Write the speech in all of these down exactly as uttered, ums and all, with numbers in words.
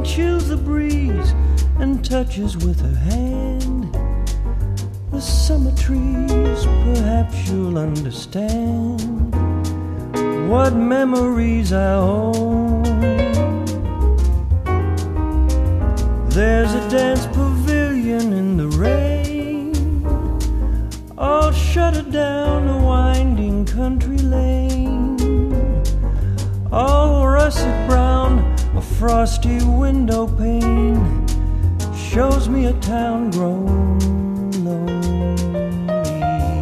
chills the breeze and touches with her hand the summer trees. Perhaps you'll understand what memories I own. There's a dance pavilion in the rain, all shuttered down a winding country lane, all russet brown. A frosty window pane shows me a town grown lonely.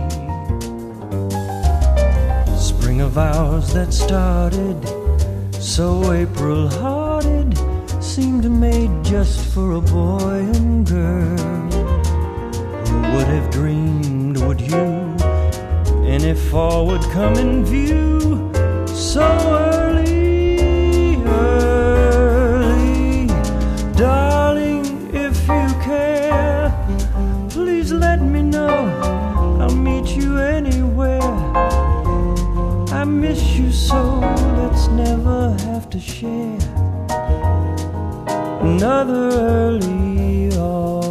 Spring of hours that started so April-hearted seemed made just for a boy and girl. Who would have dreamed, would you, any fall would come in view so early, early? Darling, if you care, please let me know. I'll meet you anywhere. I miss you so, let's never have to share another early dawn.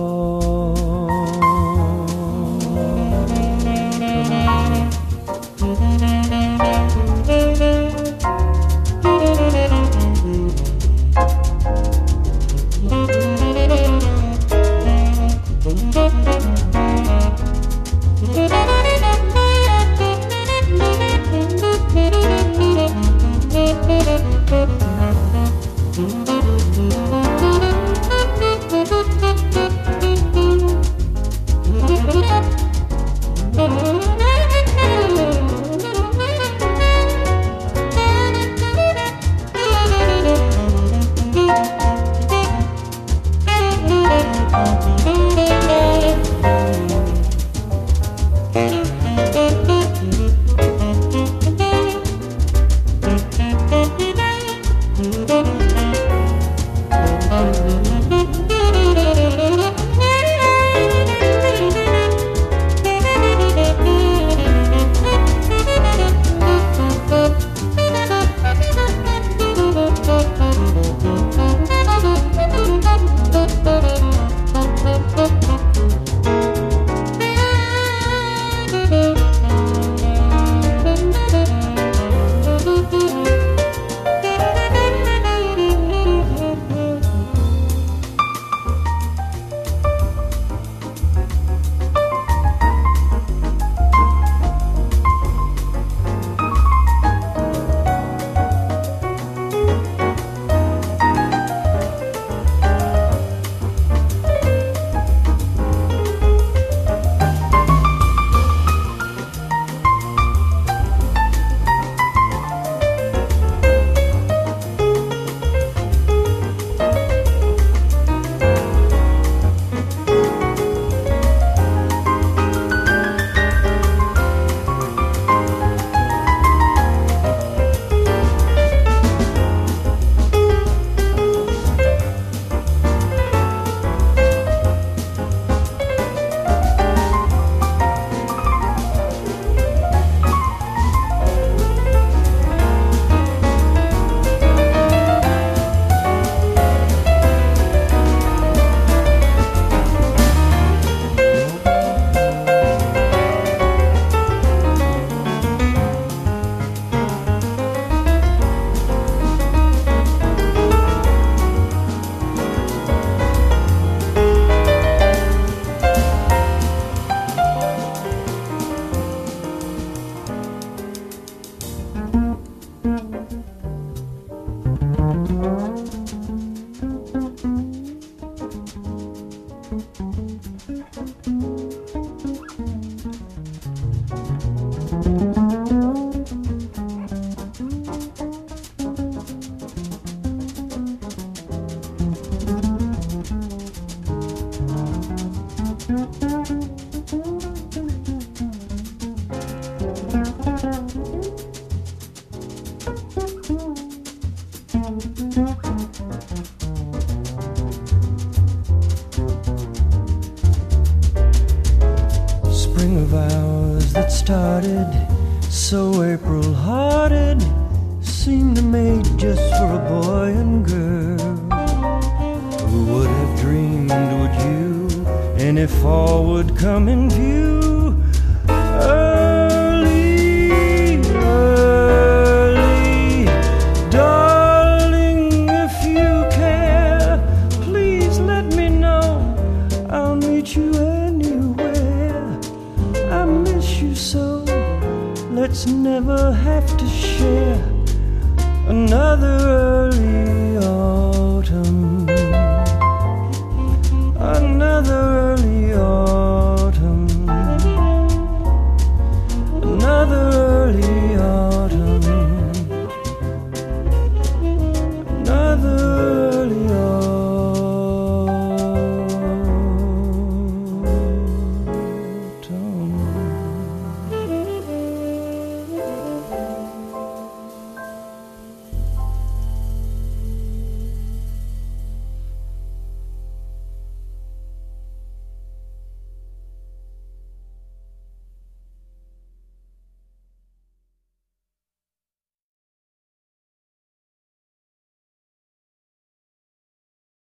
any fall would come in view. Early, early, darling, if you care, please let me know. I'll meet you anywhere. I miss you so. Let's never have to share another